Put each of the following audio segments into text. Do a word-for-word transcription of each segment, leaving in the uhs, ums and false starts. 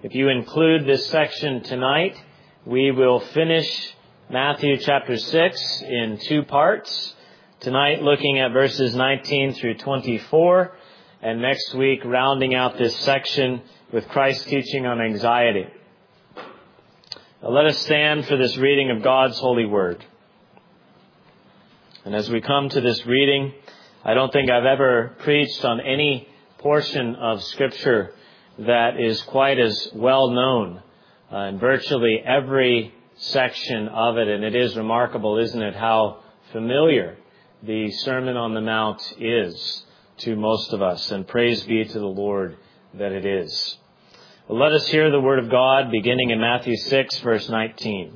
If you include this section tonight, we will finish Matthew chapter six in two parts. Tonight looking at verses nineteen through twenty-four, and next week rounding out this section with Christ's teaching on anxiety. Now let us stand for this reading of God's holy word. And as we come to this reading, I don't think I've ever preached on any portion of Scripture that is quite as well known uh, in virtually every section of it. And it is remarkable, isn't it, how familiar the Sermon on the Mount is to most of us. And praise be to the Lord that it is. Well, let us hear the word of God beginning in Matthew six, verse nineteen.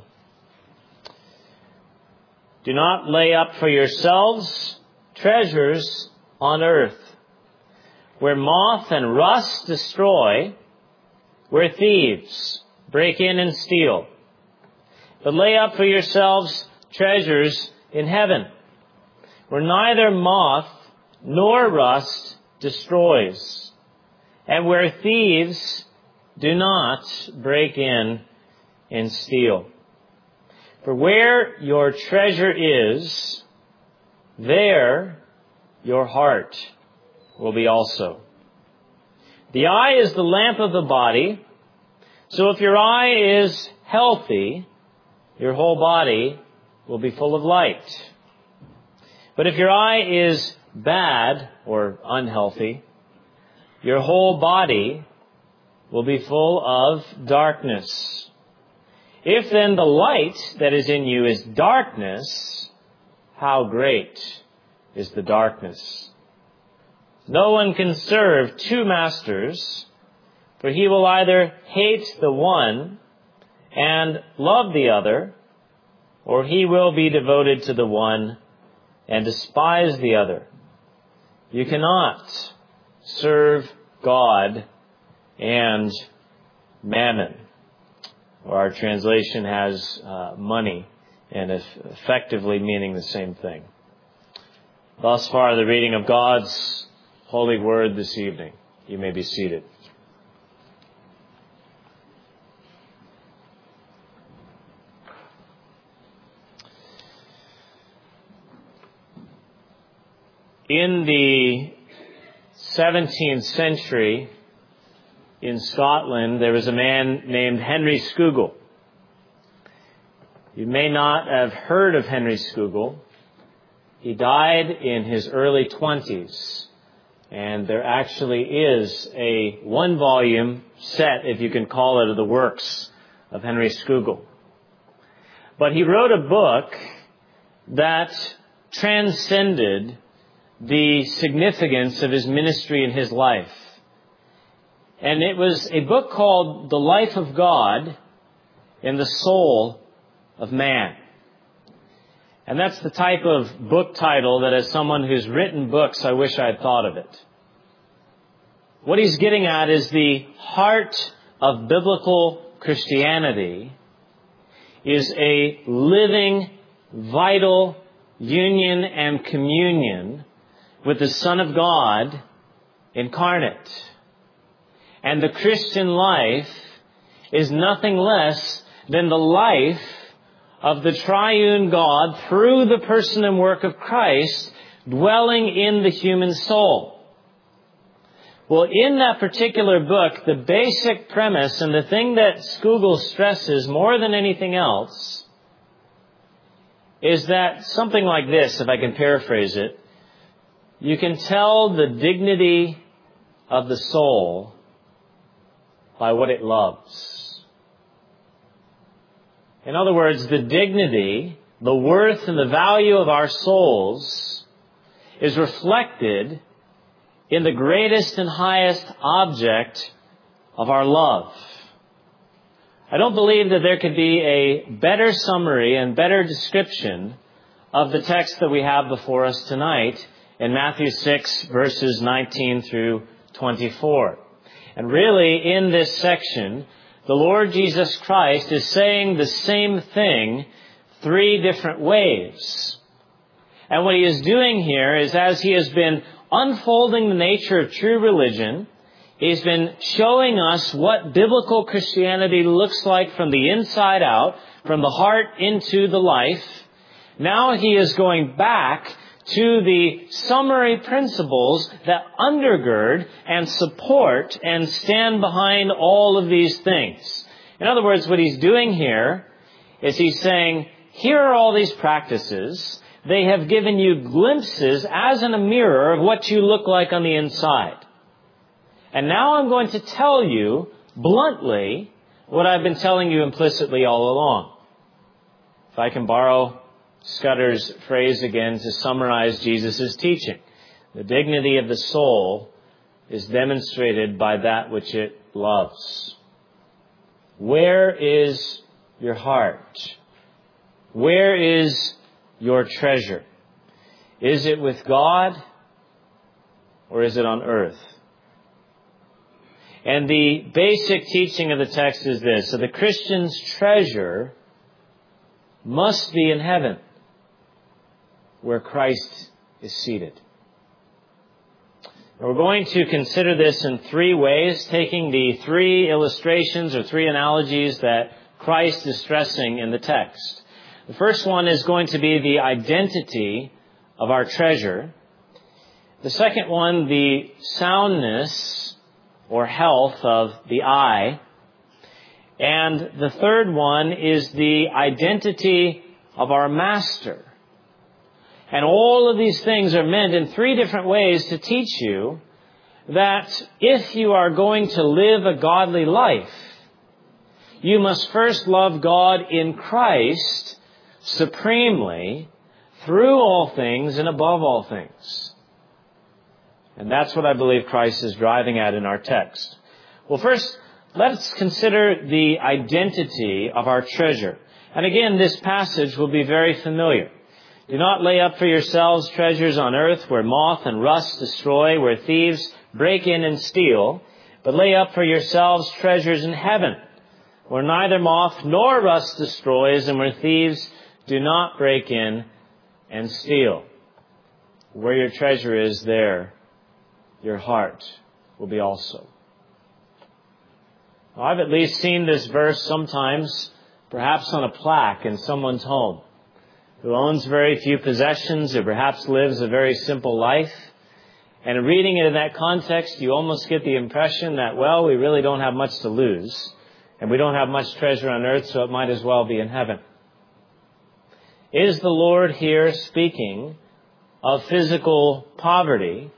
Do not lay up for yourselves treasures on earth, where moth and rust destroy, where thieves break in and steal. But lay up for yourselves treasures in heaven, where neither moth nor rust destroys, and where thieves do not break in and steal. For where your treasure is, there your heart will be also. The eye is the lamp of the body, so if your eye is healthy, your whole body will be full of light. But if your eye is bad or unhealthy, your whole body will be full of darkness. If then the light that is in you is darkness, how great is the darkness? No one can serve two masters, for he will either hate the one and love the other, or he will be devoted to the one and despise the other. You cannot serve God and mammon. Or our translation has uh, money, and is effectively meaning the same thing. Thus far, the reading of God's holy word this evening. You may be seated. In the seventeenth century, in Scotland, there was a man named Henry Scougal. You may not have heard of Henry Scougal. He died in his early twenties, and there actually is a one-volume set, if you can call it, of the works of Henry Scougal. But he wrote a book that transcended the significance of his ministry in his life. And it was a book called The Life of God in the Soul of Man. And that's the type of book title that, as someone who's written books, I wish I had thought of it. What he's getting at is the heart of biblical Christianity is a living, vital union and communion with the Son of God incarnate. And the Christian life is nothing less than the life of the triune God through the person and work of Christ dwelling in the human soul. Well, in that particular book, the basic premise and the thing that Scougal stresses more than anything else is that something like this, if I can paraphrase it, you can tell the dignity of the soul by what it loves. In other words, the dignity, the worth, and the value of our souls is reflected in the greatest and highest object of our love. I don't believe that there could be a better summary and better description of the text that we have before us tonight in Matthew six, verses nineteen through twenty-four. And really, in this section, the Lord Jesus Christ is saying the same thing three different ways. And what he is doing here is, as he has been unfolding the nature of true religion, He's been showing us what biblical Christianity looks like from the inside out, from the heart into the life. Now he is going back to the summary principles that undergird and support and stand behind all of these things. In other words, what he's doing here is he's saying, here are all these practices. They have given you glimpses as in a mirror of what you look like on the inside. And now I'm going to tell you bluntly what I've been telling you implicitly all along. If I can borrow Scudder's phrase again to summarize Jesus' teaching, the dignity of the soul is demonstrated by that which it loves. Where is your heart? Where is your treasure? Is it with God or is it on earth? And the basic teaching of the text is this: so the Christian's treasure must be in heaven, where Christ is seated. And we're going to consider this in three ways, taking the three illustrations or three analogies that Christ is stressing in the text. The first one is going to be the identity of our treasure. The second one, the soundness or health of the eye. And the third one is the identity of our master. And all of these things are meant in three different ways to teach you that if you are going to live a godly life, you must first love God in Christ supremely, through all things and above all things. And that's what I believe Christ is driving at in our text. Well, first, let's consider the identity of our treasure. And again, this passage will be very familiar. Do not lay up for yourselves treasures on earth where moth and rust destroy, where thieves break in and steal, but lay up for yourselves treasures in heaven, where neither moth nor rust destroys, and where thieves do not break in and steal. Where your treasure is, there your heart will be also. Well, I've at least seen this verse sometimes, perhaps on a plaque in someone's home, who owns very few possessions or perhaps lives a very simple life. And reading it in that context, you almost get the impression that, well, we really don't have much to lose, and we don't have much treasure on earth, so it might as well be in heaven. Is the Lord here speaking of physical poverty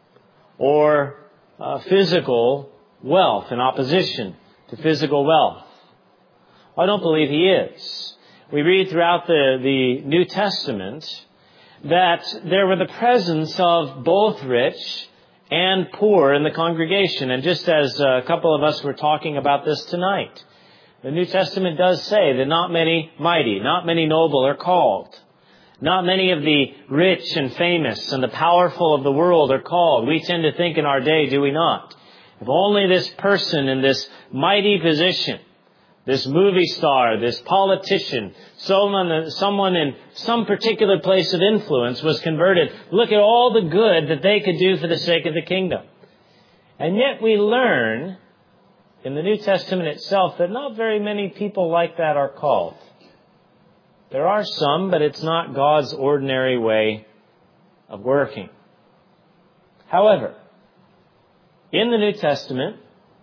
or uh, physical wealth in opposition to physical wealth? I don't believe he is. We read throughout the, the New Testament that there were the presence of both rich and poor in the congregation. And just as a couple of us were talking about this tonight, the New Testament does say that not many mighty, not many noble are called. Not many of the rich and famous and the powerful of the world are called. We tend to think in our day, do we not? If only this person in this mighty position, this movie star, this politician, someone, someone in some particular place of influence was converted, look at all the good that they could do for the sake of the kingdom. And yet we learn in the New Testament itself that not very many people like that are called. There are some, but it's not God's ordinary way of working. However, in the New Testament,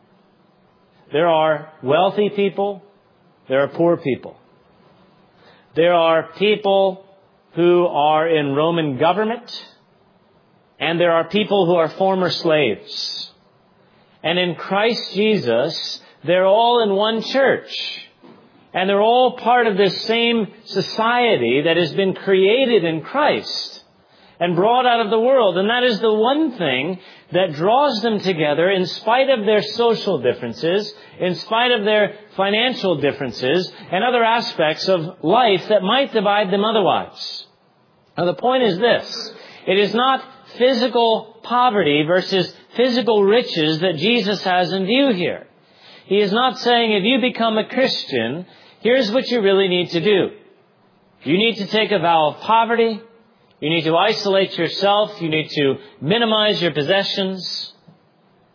there are wealthy people, there are poor people. There are people who are in Roman government, and there are people who are former slaves. And in Christ Jesus, they're all in one church. And they're all part of this same society that has been created in Christ and brought out of the world. And that is the one thing that draws them together in spite of their social differences, in spite of their financial differences, and other aspects of life that might divide them otherwise. Now, the point is this. It is not physical poverty versus physical riches that Jesus has in view here. He is not saying if you become a Christian, here's what you really need to do. You need to take a vow of poverty. You need to isolate yourself. You need to minimize your possessions.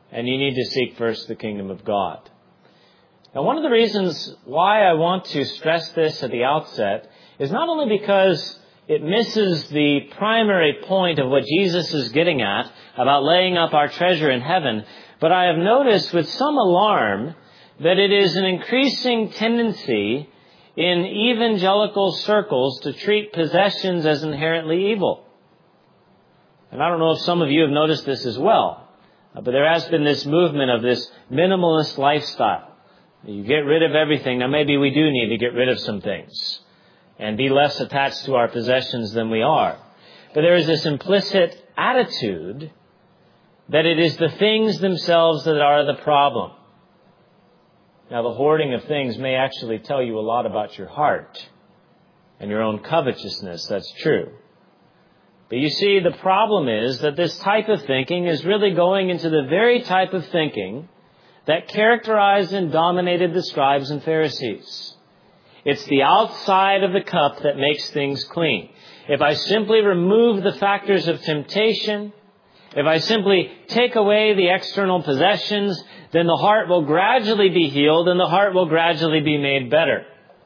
And you need to seek first the kingdom of God. Now, one of the reasons why I want to stress this at the outset is not only because it misses the primary point of what Jesus is getting at about laying up our treasure in heaven, but I have noticed with some alarm that it is an increasing tendency in evangelical circles to treat possessions as inherently evil. And I don't know if some of you have noticed this as well, but there has been this movement of this minimalist lifestyle. You get rid of everything. Now, maybe we do need to get rid of some things and be less attached to our possessions than we are. But there is this implicit attitude that it is the things themselves that are the problem. Now, the hoarding of things may actually tell you a lot about your heart and your own covetousness. That's true. But you see, the problem is that this type of thinking is really going into the very type of thinking that characterized and dominated the scribes and Pharisees. It's the outside of the cup that makes things clean. If I simply remove the factors of temptation, if I simply take away the external possessions, then the heart will gradually be healed and the heart will gradually be made better.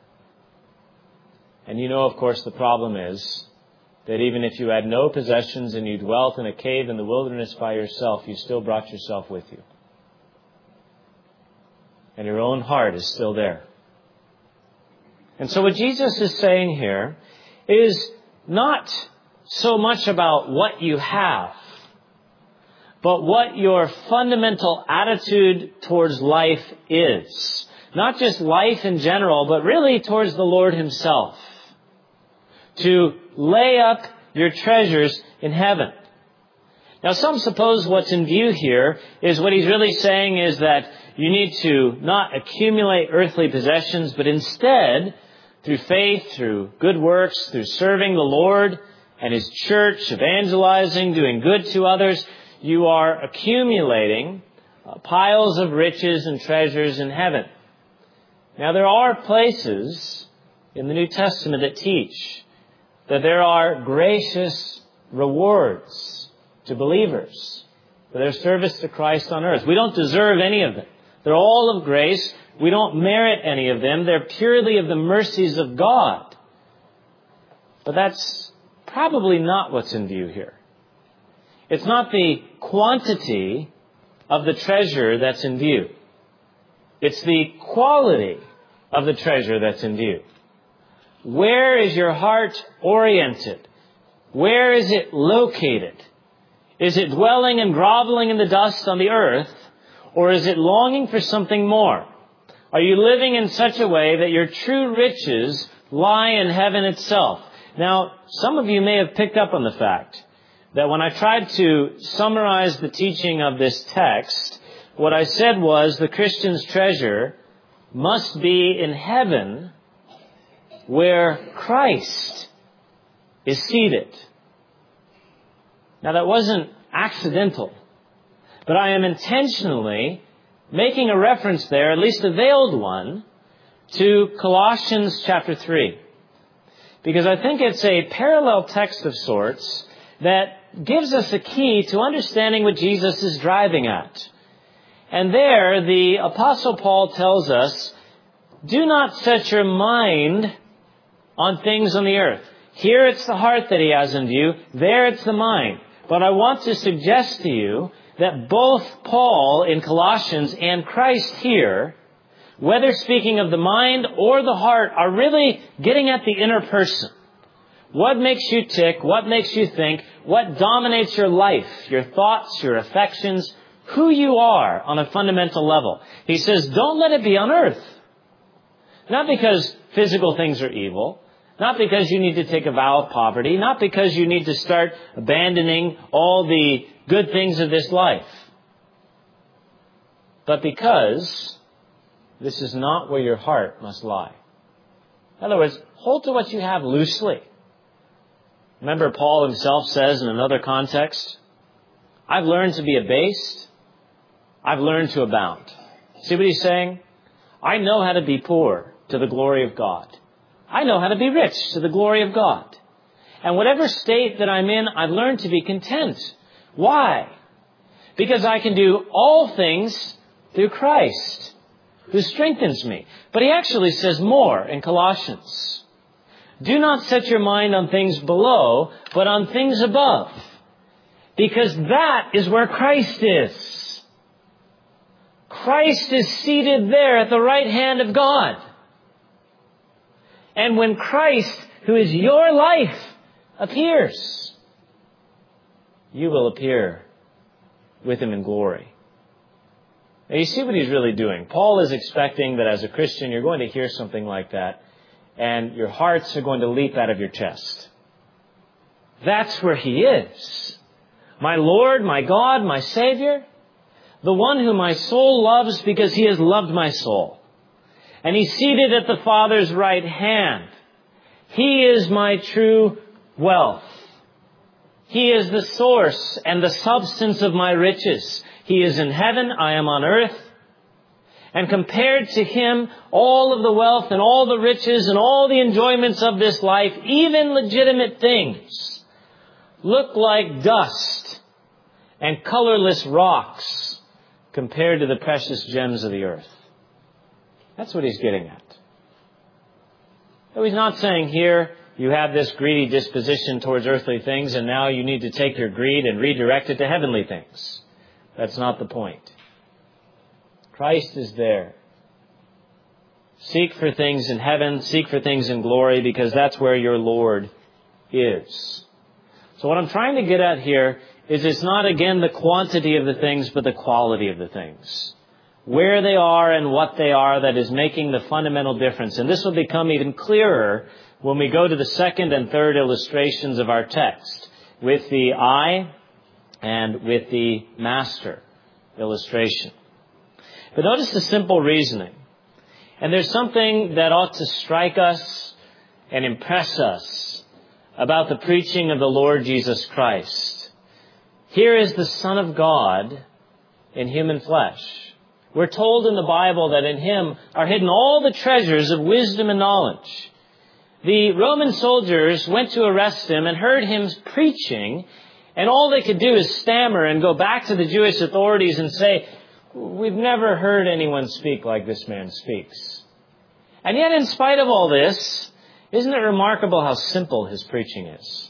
And you know, of course, the problem is that even if you had no possessions and you dwelt in a cave in the wilderness by yourself, you still brought yourself with you. And your own heart is still there. And so what Jesus is saying here is not so much about what you have, but what your fundamental attitude towards life is. Not just life in general, but really towards the Lord Himself. To lay up your treasures in heaven. Now, some suppose what's in view here is what He's really saying is that you need to not accumulate earthly possessions, but instead, through faith, through good works, through serving the Lord and His church, evangelizing, doing good to others, you are accumulating uh, piles of riches and treasures in heaven. Now, there are places in the New Testament that teach that there are gracious rewards to believers for their service to Christ on earth. We don't deserve any of them. They're all of grace. We don't merit any of them. They're purely of the mercies of God. But that's probably not what's in view here. It's not the quantity of the treasure that's in view. It's the quality of the treasure that's in view. Where is your heart oriented? Where is it located? Is it dwelling and groveling in the dust on the earth, or is it longing for something more? Are you living in such a way that your true riches lie in heaven itself? Now, some of you may have picked up on the fact that when I tried to summarize the teaching of this text, what I said was the Christian's treasure must be in heaven where Christ is seated. Now, that wasn't accidental, but I am intentionally making a reference there, at least a veiled one, to Colossians chapter three. Because I think it's a parallel text of sorts that gives us a key to understanding what Jesus is driving at. And there, the Apostle Paul tells us, do not set your mind on things on the earth. Here it's the heart that he has in view. There it's the mind. But I want to suggest to you that both Paul in Colossians and Christ here, whether speaking of the mind or the heart, are really getting at the inner person. What makes you tick? What makes you think? What dominates your life, your thoughts, your affections, who you are on a fundamental level? He says, don't let it be on earth. Not because physical things are evil, not because you need to take a vow of poverty, not because you need to start abandoning all the good things of this life, but because this is not where your heart must lie. In other words, hold to what you have loosely. Remember, Paul himself says in another context, I've learned to be abased. I've learned to abound. See what he's saying? I know how to be poor to the glory of God. I know how to be rich to the glory of God. And whatever state that I'm in, I've learned to be content. Why? because I can do all things through Christ, who strengthens me. But he actually says more in Colossians. Do not set your mind on things below, but on things above, because that is where Christ is. Christ is seated there at the right hand of God. And when Christ, who is your life, appears, you will appear with him in glory. Now you see what he's really doing. Paul is expecting that as a Christian you're going to hear something like that and your hearts are going to leap out of your chest. That's where he is. My Lord, my God, my Savior, the one whom my soul loves because he has loved my soul. And he's seated at the Father's right hand. He is my true wealth. He is the source and the substance of my riches. He is in heaven, I am on earth. And compared to him, all of the wealth and all the riches and all the enjoyments of this life, even legitimate things, look like dust and colorless rocks compared to the precious gems of the earth. That's what he's getting at. So he's not saying here, you have this greedy disposition towards earthly things and now you need to take your greed and redirect it to heavenly things. That's not the point. Christ is there. Seek for things in heaven, seek for things in glory, because that's where your Lord is. So what I'm trying to get at here is it's not, again, the quantity of the things, but the quality of the things. Where they are and what they are that is making the fundamental difference. And this will become even clearer when we go to the second and third illustrations of our text, with the I and with the master illustration. But notice the simple reasoning. And there's something that ought to strike us and impress us about the preaching of the Lord Jesus Christ. Here is the Son of God in human flesh. We're told in the Bible that in him are hidden all the treasures of wisdom and knowledge. The Roman soldiers went to arrest him and heard him preaching, and all they could do is stammer and go back to the Jewish authorities and say, we've never heard anyone speak like this man speaks. And yet, in spite of all this, isn't it remarkable how simple his preaching is?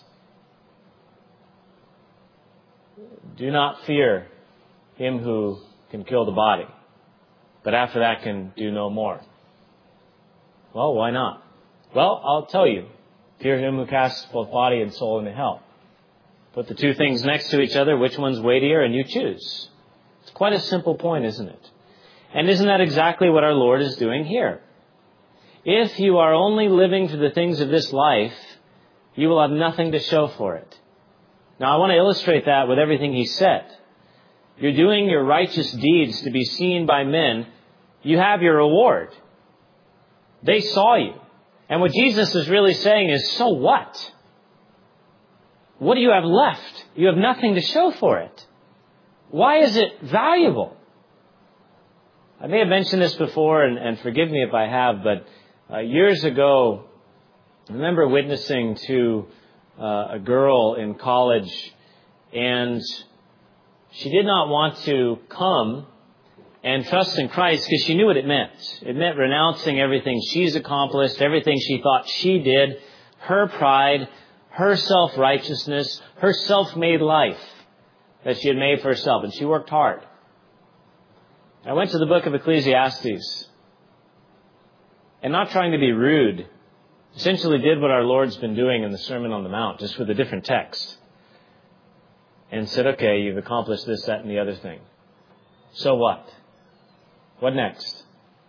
Do not fear him who can kill the body, but after that can do no more. Well, why not? Well, I'll tell you. Fear him who casts both body and soul into hell. Put the two things next to each other, which one's weightier, and you choose. It's quite a simple point, isn't it? And isn't that exactly what our Lord is doing here? If you are only living for the things of this life, you will have nothing to show for it. Now, I want to illustrate that with everything he said. You're doing your righteous deeds to be seen by men. You have your reward. They saw you. And what Jesus is really saying is, so what? What do you have left? You have nothing to show for it. Why is it valuable? I may have mentioned this before, and, and forgive me if I have, but uh, years ago, I remember witnessing to uh, a girl in college, and she did not want to come and trust in Christ because she knew what it meant. It meant renouncing everything she's accomplished, everything she thought she did, her pride, her self-righteousness, her self-made life that she had made for herself. And she worked hard. I went to the book of Ecclesiastes, and not trying to be rude, essentially did what our Lord's been doing in the Sermon on the Mount, just with a different text. And said, okay, you've accomplished this, that, and the other thing. So what? What next?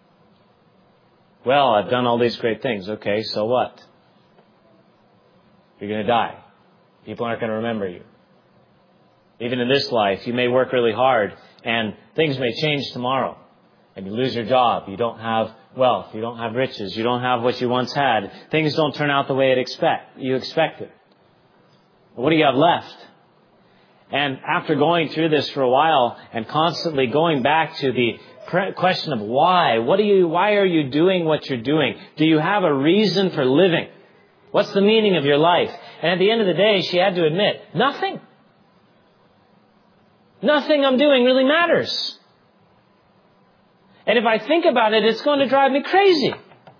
Well, I've done all these great things. Okay, so what? You're going to die. People aren't going to remember you. Even in this life, you may work really hard and things may change tomorrow. And you lose your job. You don't have wealth. You don't have riches. You don't have what you once had. Things don't turn out the way it expect, you expected. What do you have left? And after going through this for a while and constantly going back to the question of why, what do you, why are you doing what you're doing? Do you have a reason for living? What's the meaning of your life? And at the end of the day, she had to admit, nothing. Nothing I'm doing really matters. And if I think about it, it's going to drive me crazy.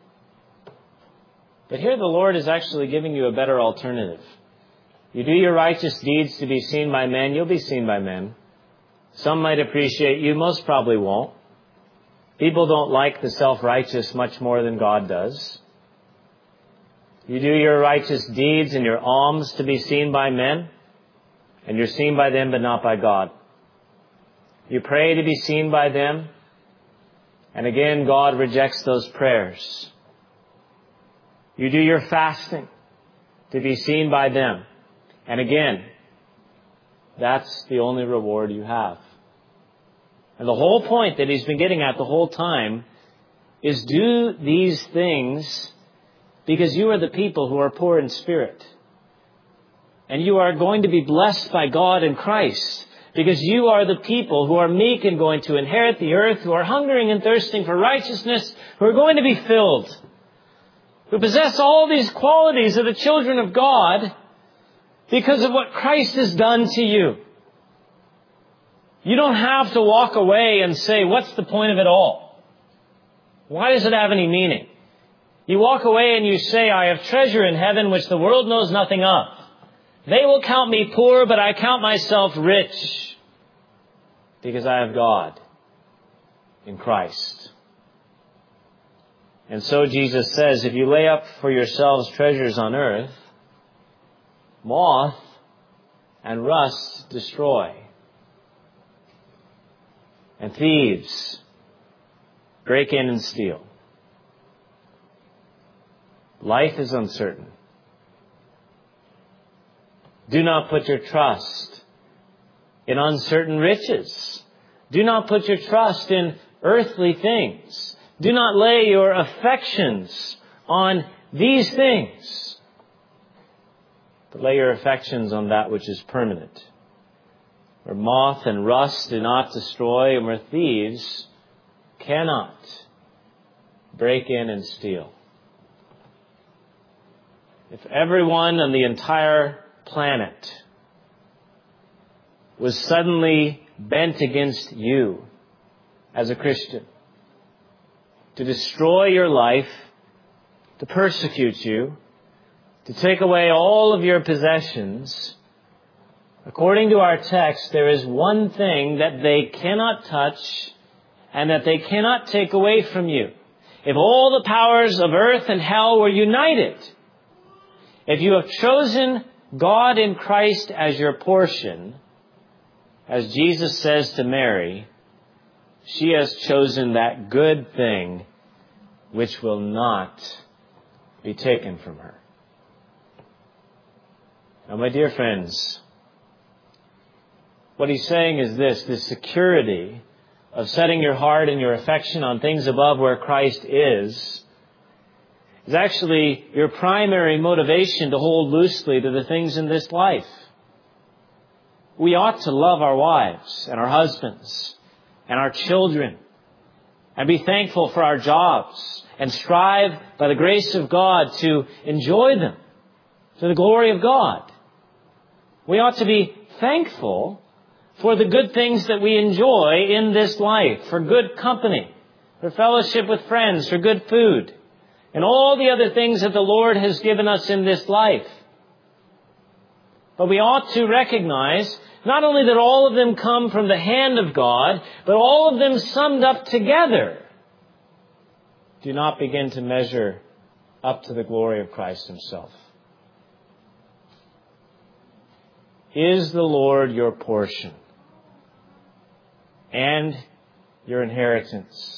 But here the Lord is actually giving you a better alternative. You do your righteous deeds to be seen by men, you'll be seen by men. Some might appreciate you, most probably won't. People don't like the self-righteous much more than God does. You do your righteous deeds and your alms to be seen by men, and you're seen by them but not by God. You pray to be seen by them, and again God rejects those prayers. You do your fasting to be seen by them, and again, that's the only reward you have. And the whole point that he's been getting at the whole time is do these things because you are the people who are poor in spirit. And you are going to be blessed by God in Christ because you are the people who are meek and going to inherit the earth, who are hungering and thirsting for righteousness, who are going to be filled, who possess all these qualities of the children of God because of what Christ has done to you. You don't have to walk away and say, what's the point of it all? Why does it have any meaning? You walk away and you say, I have treasure in heaven which the world knows nothing of. They will count me poor, but I count myself rich because I have God in Christ. And so Jesus says, if you lay up for yourselves treasures on earth, moth and rust destroy, and thieves break in and steal. Life is uncertain. Do not put your trust in uncertain riches. Do not put your trust in earthly things. Do not lay your affections on these things, but lay your affections on that which is permanent, where moth and rust do not destroy, and where thieves cannot break in and steal. If everyone on the entire planet was suddenly bent against you as a Christian, to destroy your life, to persecute you, to take away all of your possessions, according to our text, there is one thing that they cannot touch and that they cannot take away from you. If all the powers of earth and hell were united, if you have chosen God in Christ as your portion, as Jesus says to Mary, she has chosen that good thing which will not be taken from her. Now, my dear friends, what he's saying is this, the security of setting your heart and your affection on things above where Christ is, is actually your primary motivation to hold loosely to the things in this life. We ought to love our wives and our husbands and our children and be thankful for our jobs and strive by the grace of God to enjoy them to the glory of God. We ought to be thankful for the good things that we enjoy in this life, for good company, for fellowship with friends, for good food, and all the other things that the Lord has given us in this life. But we ought to recognize not only that all of them come from the hand of God, but all of them summed up together do not begin to measure up to the glory of Christ himself. Is the Lord your portion and your inheritance?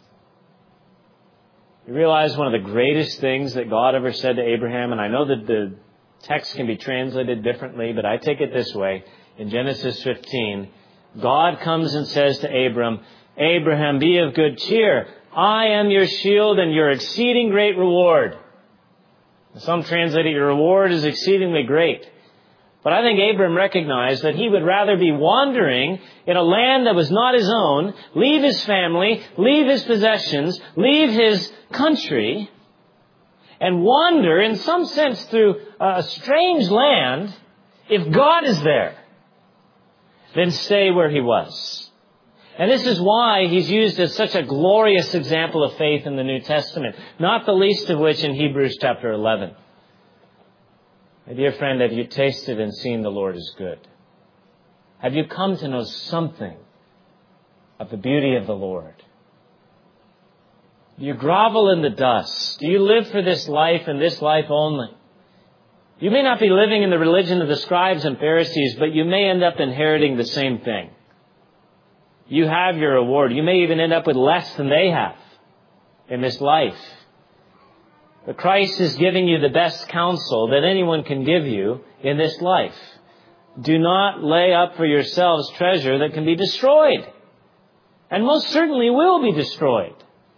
You realize one of the greatest things that God ever said to Abraham, and I know that the text can be translated differently, but I take it this way. In Genesis fifteen, God comes and says to Abram, Abraham, be of good cheer. I am your shield and your exceeding great reward. Some translate it, your reward is exceedingly great. But I think Abram recognized that he would rather be wandering in a land that was not his own, leave his family, leave his possessions, leave his country, and wander in some sense through a strange land if God is there. than stay where he was. And this is why he's used as such a glorious example of faith in the New Testament, not the least of which in Hebrews chapter eleven. My dear friend, have you tasted and seen the Lord is good? Have you come to know something of the beauty of the Lord? Do you grovel in the dust? Do you live for this life and this life only? You may not be living in the religion of the scribes and Pharisees, but you may end up inheriting the same thing. You have your reward. You may even end up with less than they have in this life. But Christ is giving you the best counsel that anyone can give you in this life. Do not lay up for yourselves treasure that can be destroyed, and most certainly will be destroyed.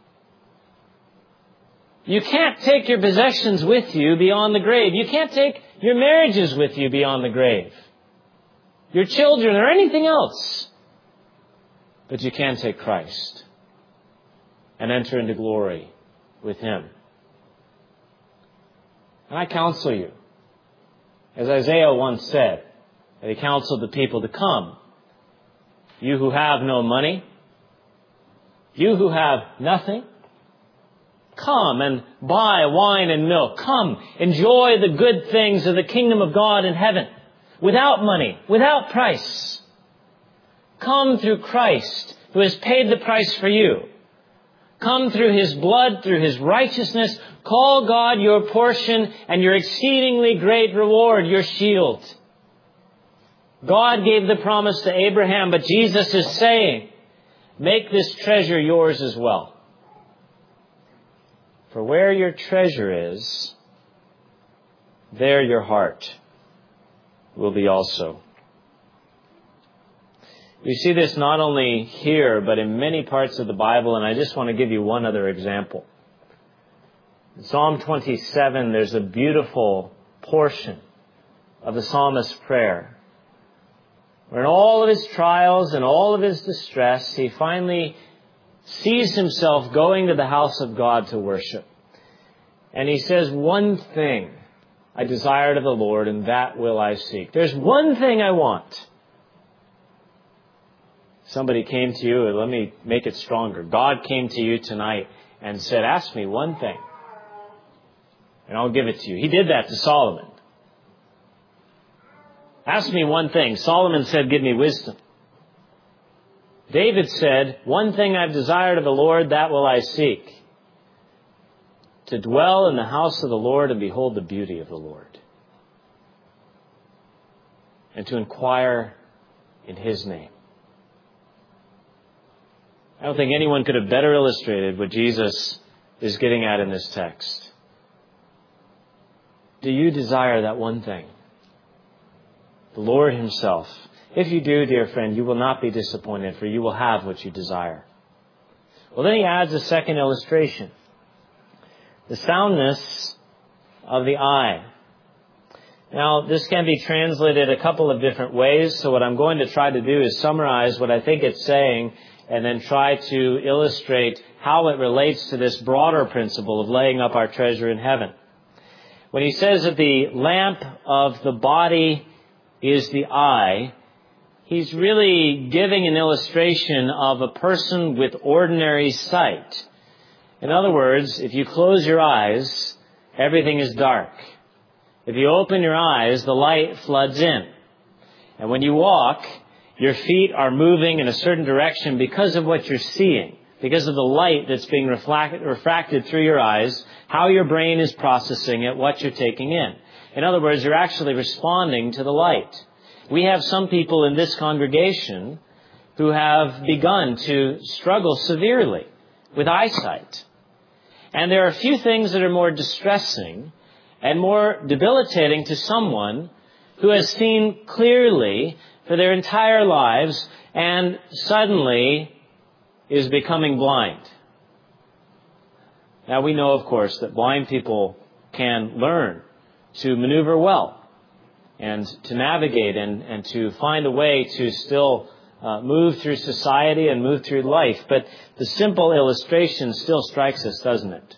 You can't take your possessions with you beyond the grave. You can't take your marriages with you beyond the grave, your children or anything else. But you can take Christ and enter into glory with Him. And I counsel you, as Isaiah once said, that he counseled the people to come. You who have no money, you who have nothing, come and buy wine and milk. Come, enjoy the good things of the kingdom of God in heaven, without money, without price. Come through Christ, who has paid the price for you. Come through His blood, through His righteousness. Call God your portion and your exceedingly great reward, your shield. God gave the promise to Abraham, but Jesus is saying, make this treasure yours as well. For where your treasure is, there your heart will be also. We see this not only here, but in many parts of the Bible, and I just want to give you one other example. In Psalm twenty-seven, there's a beautiful portion of the psalmist's prayer, where in all of his trials and all of his distress, he finally sees himself going to the house of God to worship. And he says, one thing I desired of the Lord, and that will I seek. There's one thing I want. Somebody came to you, and let me make it stronger. God came to you tonight and said, ask me one thing, and I'll give it to you. He did that to Solomon. Ask me one thing. Solomon said, give me wisdom. David said, one thing I've desired of the Lord, that will I seek. To dwell in the house of the Lord and behold the beauty of the Lord. And to inquire in His name. I don't think anyone could have better illustrated what Jesus is getting at in this text. Do you desire that one thing? The Lord Himself. If you do, dear friend, you will not be disappointed, for you will have what you desire. Well, then he adds a second illustration. The soundness of the eye. Now, this can be translated a couple of different ways, so what I'm going to try to do is summarize what I think it's saying and then try to illustrate how it relates to this broader principle of laying up our treasure in heaven. When he says that the lamp of the body is the eye, he's really giving an illustration of a person with ordinary sight. In other words, if you close your eyes, everything is dark. If you open your eyes, the light floods in. And when you walk, your feet are moving in a certain direction because of what you're seeing, because of the light that's being reflect- refracted through your eyes, how your brain is processing it, what you're taking in. In other words, you're actually responding to the light. We have some people in this congregation who have begun to struggle severely with eyesight. And there are a few things that are more distressing and more debilitating to someone who has seen clearly for their entire lives and suddenly is becoming blind. Now, we know, of course, that blind people can learn to maneuver well and to navigate and, and to find a way to still uh, move through society and move through life. But the simple illustration still strikes us, doesn't it?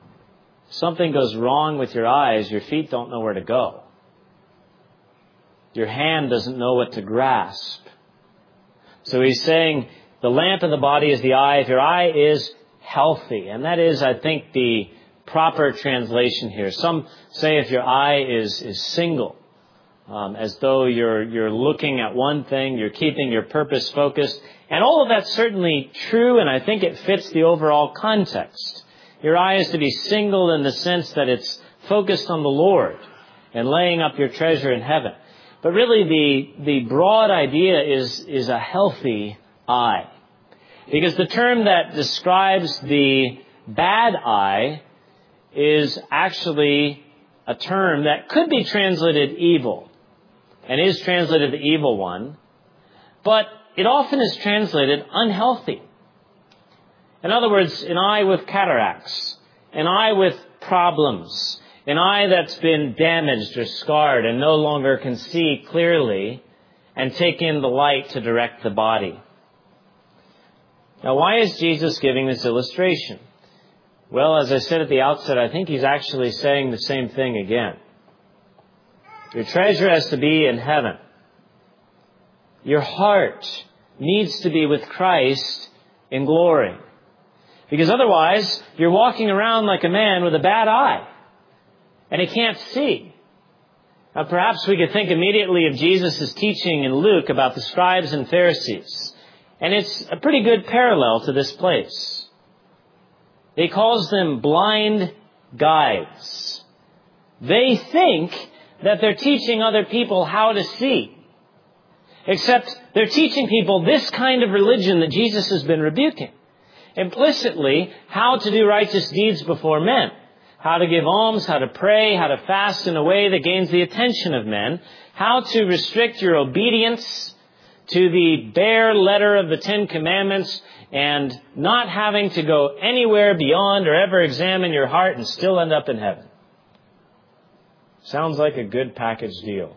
Something goes wrong with your eyes, your feet don't know where to go. Your hand doesn't know what to grasp. So he's saying the lamp of the body is the eye. If your eye is healthy, and that is, I think, the proper translation here. Some say if your eye is, is single, um, as though you're, you're looking at one thing, you're keeping your purpose focused. And all of that's certainly true, and I think it fits the overall context. Your eye is to be single in the sense that it's focused on the Lord and laying up your treasure in heaven. But really the, the broad idea is, is a healthy eye. Because the term that describes the bad eye is actually a term that could be translated evil, and is translated the evil one, but it often is translated unhealthy. In other words, an eye with cataracts, an eye with problems, an eye that's been damaged or scarred and no longer can see clearly and take in the light to direct the body. Now, why is Jesus giving this illustration? Well, as I said at the outset, I think he's actually saying the same thing again. Your treasure has to be in heaven. Your heart needs to be with Christ in glory. Because otherwise, you're walking around like a man with a bad eye, and he can't see. Now, perhaps we could think immediately of Jesus' teaching in Luke about the scribes and Pharisees. And it's a pretty good parallel to this place. He calls them blind guides. They think that they're teaching other people how to see. Except they're teaching people this kind of religion that Jesus has been rebuking. Implicitly, how to do righteous deeds before men. How to give alms, how to pray, how to fast in a way that gains the attention of men. How to restrict your obedience to the bare letter of the Ten Commandments and not having to go anywhere beyond or ever examine your heart and still end up in heaven. Sounds like a good package deal.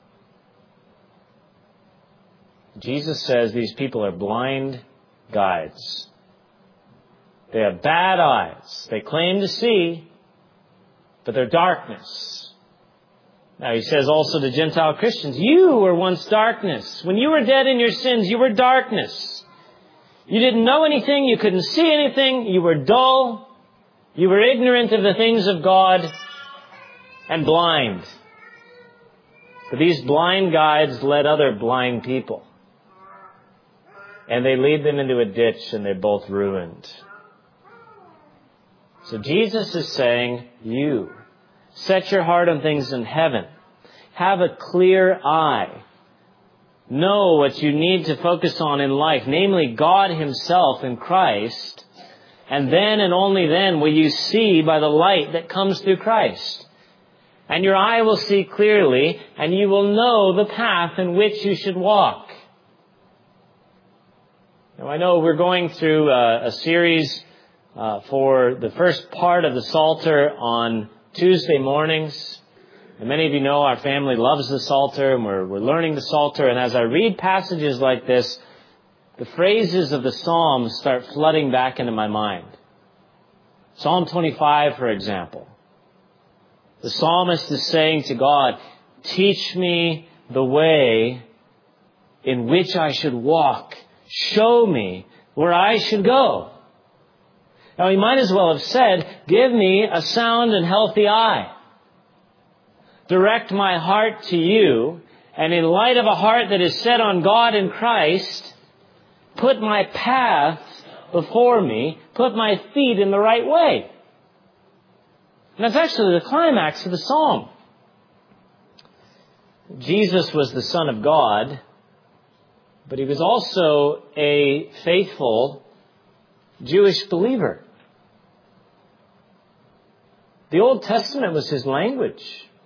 Jesus says these people are blind guides. They have bad eyes. They claim to see, but they're darkness. Now he says also to Gentile Christians, you were once darkness. When you were dead in your sins, you were darkness. You didn't know anything. You couldn't see anything. You were dull. You were ignorant of the things of God and blind. But these blind guides led other blind people. And they lead them into a ditch and they're both ruined. So Jesus is saying, you, set your heart on things in heaven. Have a clear eye. Know what you need to focus on in life, namely God Himself in Christ. And then and only then will you see by the light that comes through Christ. And your eye will see clearly, and you will know the path in which you should walk. Now, I know we're going through a, a series uh, for the first part of the Psalter on Tuesday mornings. And many of you know our family loves the Psalter, and we're, we're learning the Psalter. And as I read passages like this, the phrases of the Psalms start flooding back into my mind. Psalm twenty-five, for example. The psalmist is saying to God, teach me the way in which I should walk. Show me where I should go. Now, he might as well have said, give me a sound and healthy eye. Direct my heart to you, and in light of a heart that is set on God and Christ, put my path before me, put my feet in the right way. And that's actually the climax of the psalm. Jesus was the Son of God, but He was also a faithful Jewish believer. The Old Testament was His language.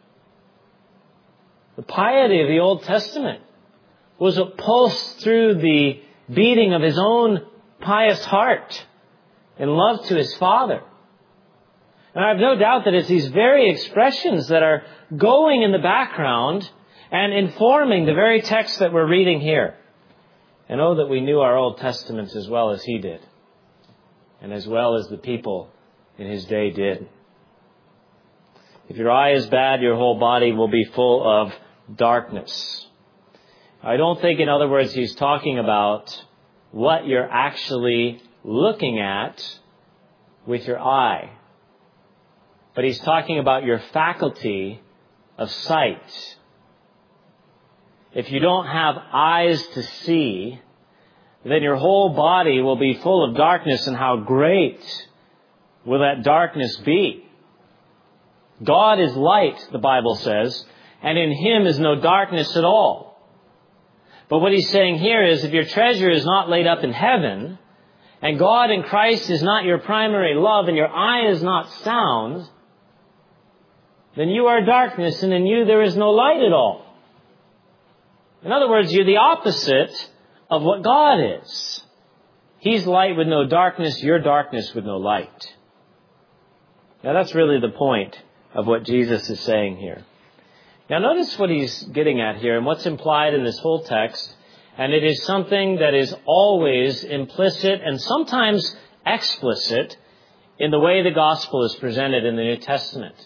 The piety of the Old Testament was a pulse through the beating of His own pious heart in love to His Father. And I have no doubt that it's these very expressions that are going in the background and informing the very text that we're reading here. And oh, that we knew our Old Testaments as well as He did, and as well as the people in His day did. If your eye is bad, your whole body will be full of darkness. I don't think, in other words, he's talking about what you're actually looking at with your eye. But he's talking about your faculty of sight. If you don't have eyes to see, then your whole body will be full of darkness, and how great will that darkness be? God is light, the Bible says, and in Him is no darkness at all. But what he's saying here is, if your treasure is not laid up in heaven, and God in Christ is not your primary love, and your eye is not sound, then you are darkness, and in you there is no light at all. In other words, you're the opposite of what God is. He's light with no darkness, you're darkness with no light. Now that's really the point of what Jesus is saying here. Now notice what he's getting at here and what's implied in this whole text. And it is something that is always implicit and sometimes explicit in the way the gospel is presented in the New Testament.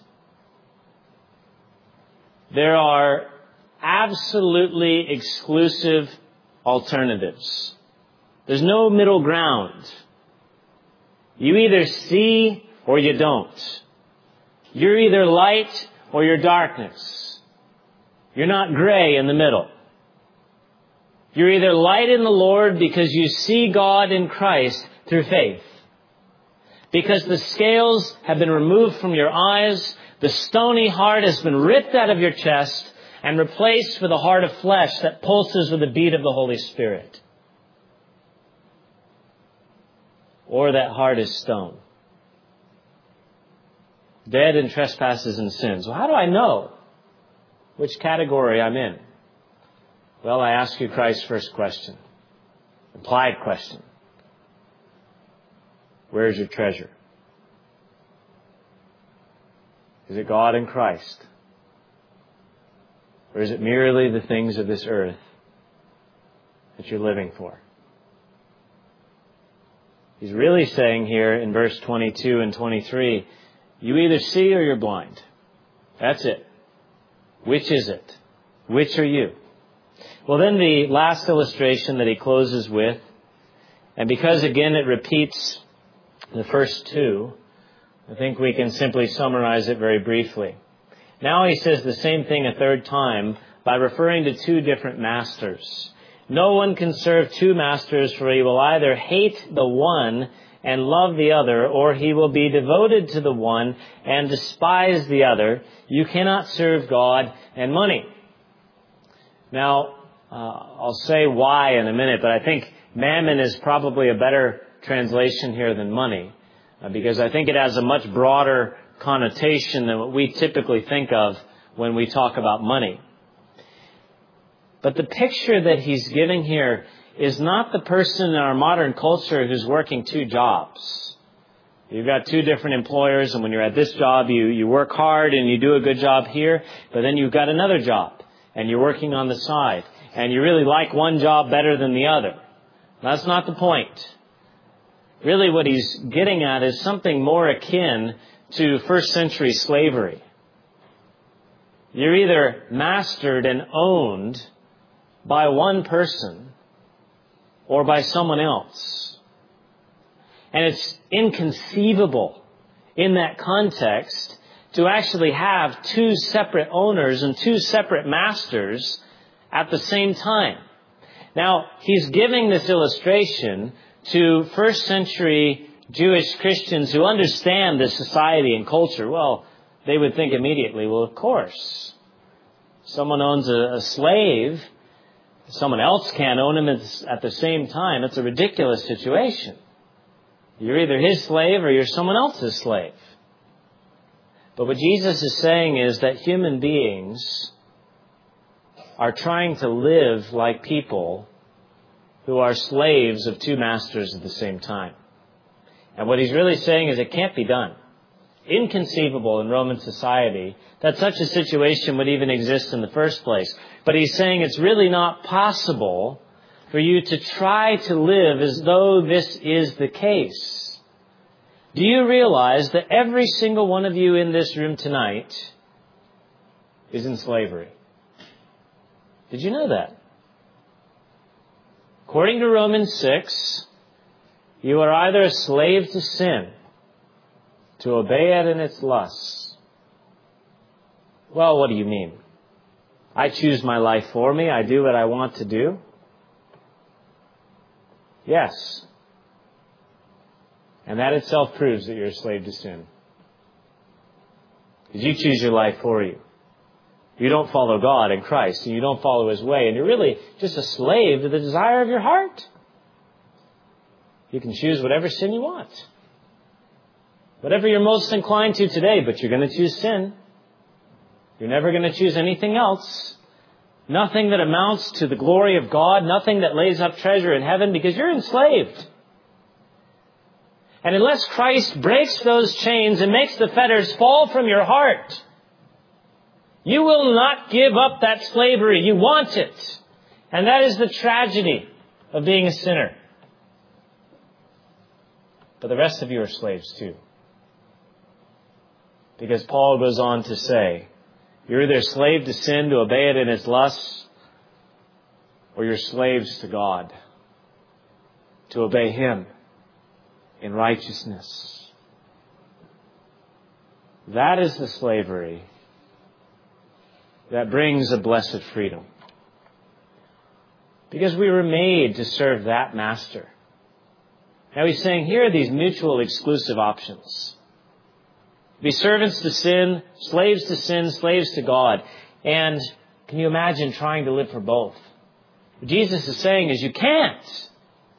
There are absolutely exclusive alternatives. There's no middle ground. You either see or you don't. You're either light or you're darkness. You're not gray in the middle. You're either light in the Lord because you see God in Christ through faith. Because the scales have been removed from your eyes, the stony heart has been ripped out of your chest and replaced with a heart of flesh that pulses with the beat of the Holy Spirit. Or that heart is stone. Dead in trespasses and sins. Well, how do I know which category I'm in? Well, I ask you Christ's first question. Implied question. Where's your treasure? Is it God in Christ? Or is it merely the things of this earth that you're living for? He's really saying here in verse twenty-two and twenty-three, you either see or you're blind. That's it. Which is it? Which are you? Well, then the last illustration that he closes with, and because again it repeats the first two, I think we can simply summarize it very briefly. Now he says the same thing a third time by referring to two different masters. No one can serve two masters, for he will either hate the one and love the other, or he will be devoted to the one and despise the other. You cannot serve God and money. Now, uh, I'll say why in a minute, but I think mammon is probably a better translation here than money, uh, because I think it has a much broader connotation than what we typically think of when we talk about money. But the picture that he's giving here is not the person in our modern culture who's working two jobs. You've got two different employers, and when you're at this job, you, you work hard and you do a good job here, but then you've got another job, and you're working on the side, and you really like one job better than the other. That's not the point. Really what he's getting at is something more akin to first century slavery. You're either mastered and owned by one person or by someone else. And it's inconceivable in that context to actually have two separate owners and two separate masters at the same time. Now, he's giving this illustration to first century Jewish Christians who understand this society and culture. Well, they would think immediately, well, of course, someone owns a, a slave, someone else can't own him at the same time. It's a ridiculous situation. You're either his slave or you're someone else's slave. But what Jesus is saying is that human beings are trying to live like people who are slaves of two masters at the same time. And what he's really saying is it can't be done. Inconceivable in Roman society that such a situation would even exist in the first place. But he's saying it's really not possible for you to try to live as though this is the case. Do you realize that every single one of you in this room tonight is in slavery? Did you know that? According to Romans six, you are either a slave to sin, to obey it in its lusts. Well, what do you mean? I choose my life for me. I do what I want to do. Yes. And that itself proves that you're a slave to sin. Because you choose your life for you. You don't follow God and Christ, and you don't follow His way, and you're really just a slave to the desire of your heart. You can choose whatever sin you want. Whatever you're most inclined to today, but you're going to choose sin. You're never going to choose anything else. Nothing that amounts to the glory of God, nothing that lays up treasure in heaven, because you're enslaved. And unless Christ breaks those chains and makes the fetters fall from your heart, you will not give up that slavery. You want it. And that is the tragedy of being a sinner. But the rest of you are slaves too. Because Paul goes on to say, you're either a slave to sin to obey it in its lusts, or you're slaves to God to obey Him in righteousness. That is the slavery that brings a blessed freedom. Because we were made to serve that master. Now he's saying here are these mutual exclusive options. Be servants to sin, slaves to sin, slaves to God. And can you imagine trying to live for both? What Jesus is saying is you can't.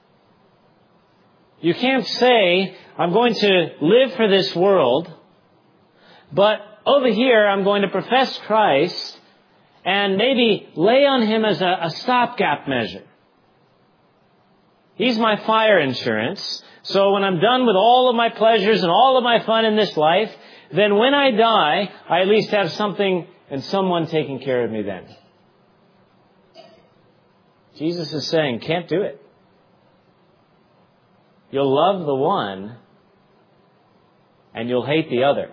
You can't say, I'm going to live for this world, but over here I'm going to profess Christ and maybe lay on Him as a, a stopgap measure. He's my fire insurance. So when I'm done with all of my pleasures and all of my fun in this life, then when I die, I at least have something and someone taking care of me then. Jesus is saying, can't do it. You'll love the one and you'll hate the other.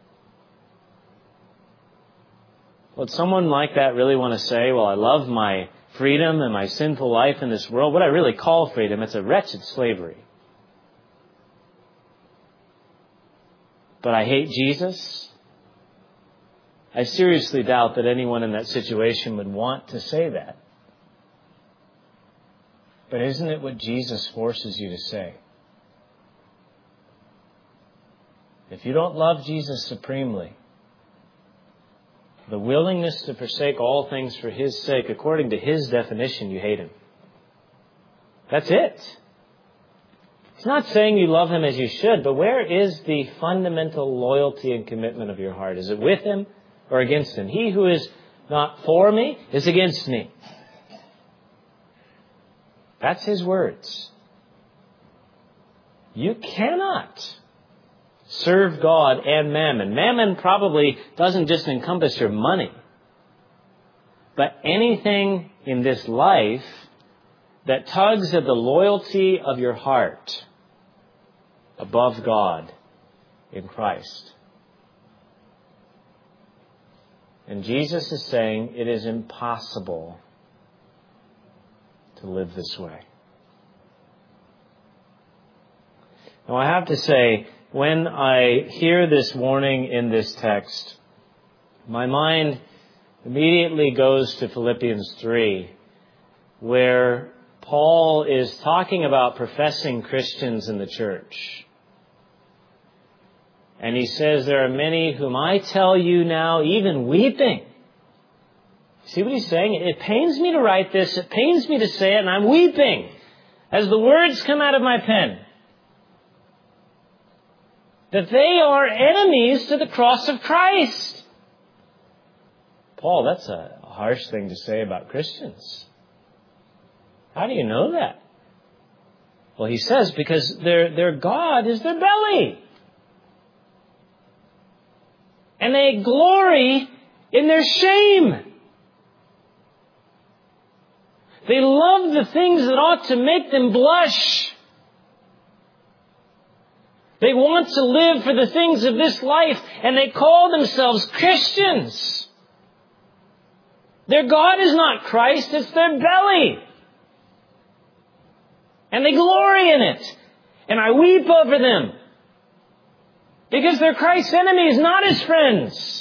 Would someone like that really want to say, well, I love my freedom and my sinful life in this world? What I really call freedom, it's a wretched slavery. But I hate Jesus? I seriously doubt that anyone in that situation would want to say that. But isn't it what Jesus forces you to say? If you don't love Jesus supremely, the willingness to forsake all things for His sake, according to His definition, you hate Him. That's it. He's not saying you love Him as you should, but where is the fundamental loyalty and commitment of your heart? Is it with Him or against Him? He who is not for me is against me. That's His words. You cannot serve God and mammon. Mammon probably doesn't just encompass your money, but anything in this life that tugs at the loyalty of your heart above God in Christ. And Jesus is saying it is impossible to live this way. Now I have to say, when I hear this warning in this text, my mind immediately goes to Philippians three, where Paul is talking about professing Christians in the church. And he says, there are many whom I tell you now, even weeping. See what he's saying? It pains me to write this. It pains me to say it, and I'm weeping as the words come out of my pen. That they are enemies to the cross of Christ. Paul, that's a harsh thing to say about Christians. How do you know that? Well, he says, because their, their God is their belly. And they glory in their shame. They love the things that ought to make them blush. They want to live for the things of this life, and they call themselves Christians. Their God is not Christ, it's their belly. And they glory in it. And I weep over them. Because they're Christ's enemies, not His friends.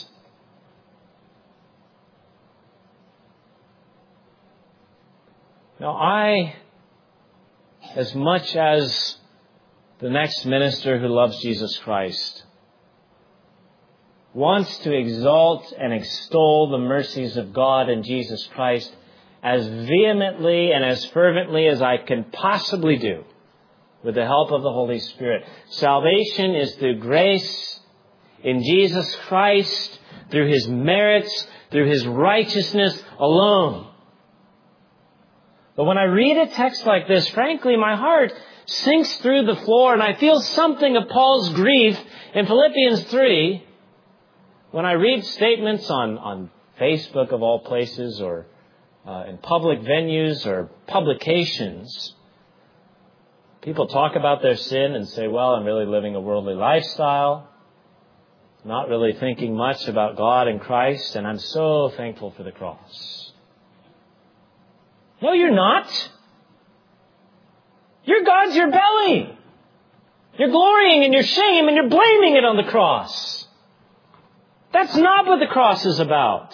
Now I, as much as the next minister who loves Jesus Christ, wants to exalt and extol the mercies of God in Jesus Christ as vehemently and as fervently as I can possibly do, with the help of the Holy Spirit. Salvation is through grace in Jesus Christ, through His merits, through His righteousness alone. But when I read a text like this, frankly, my heart sinks through the floor, and I feel something of Paul's grief in Philippians three when I read statements on, on Facebook of all places, or uh, in public venues or publications. People talk about their sin and say, well, I'm really living a worldly lifestyle, not really thinking much about God and Christ, and I'm so thankful for the cross. No, you're not. Your God's your belly. You're glorying in your shame and you're blaming it on the cross. That's not what the cross is about.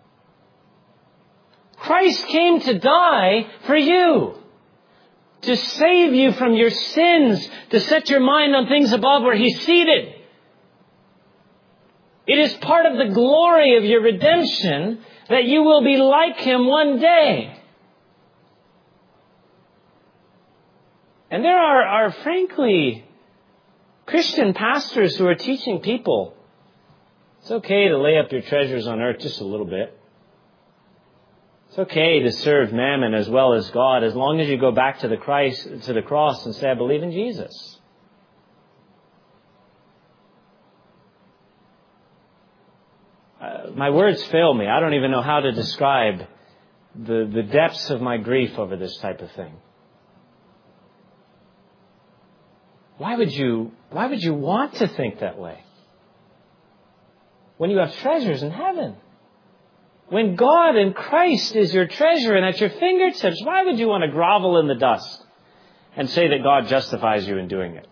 Christ came to die for you, to save you from your sins, to set your mind on things above where He's seated. It is part of the glory of your redemption that you will be like Him one day. And there are, are frankly, Christian pastors who are teaching people it's okay to lay up your treasures on earth just a little bit. It's okay to serve mammon as well as God, as long as you go back to the Christ, to the cross and say, I believe in Jesus. Uh, my words fail me. I don't even know how to describe the, the depths of my grief over this type of thing. Why would you, why would you want to think that way? When you have treasures in heaven. When God in Christ is your treasure and at your fingertips, why would you want to grovel in the dust and say that God justifies you in doing it?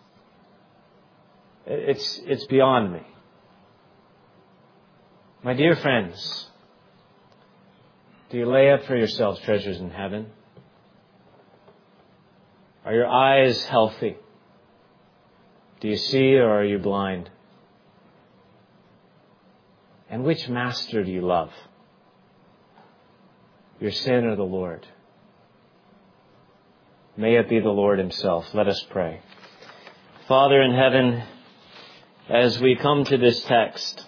It's, it's beyond me. My dear friends, do you lay up for yourselves treasures in heaven? Are your eyes healthy? Do you see, or are you blind? And which master do you love? Your sin or the Lord? May it be the Lord Himself. Let us pray. Father in heaven, as we come to this text,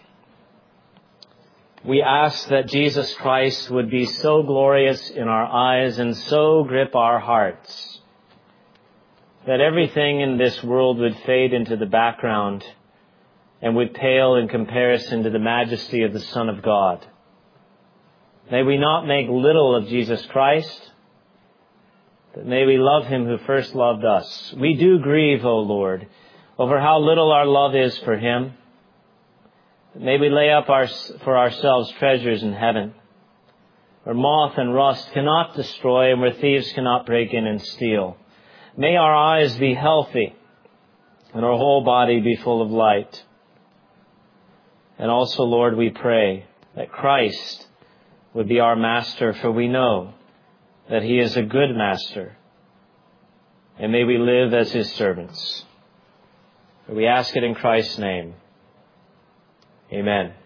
we ask that Jesus Christ would be so glorious in our eyes and so grip our hearts that everything in this world would fade into the background and would pale in comparison to the majesty of the Son of God. May we not make little of Jesus Christ, but may we love Him who first loved us. We do grieve, O Lord, over how little our love is for Him. May we lay up our, for ourselves treasures in heaven, where moth and rust cannot destroy and where thieves cannot break in and steal. May our eyes be healthy and our whole body be full of light. And also, Lord, we pray that Christ would be our master, for we know that He is a good master. And may we live as His servants. We ask it in Christ's name. Amen.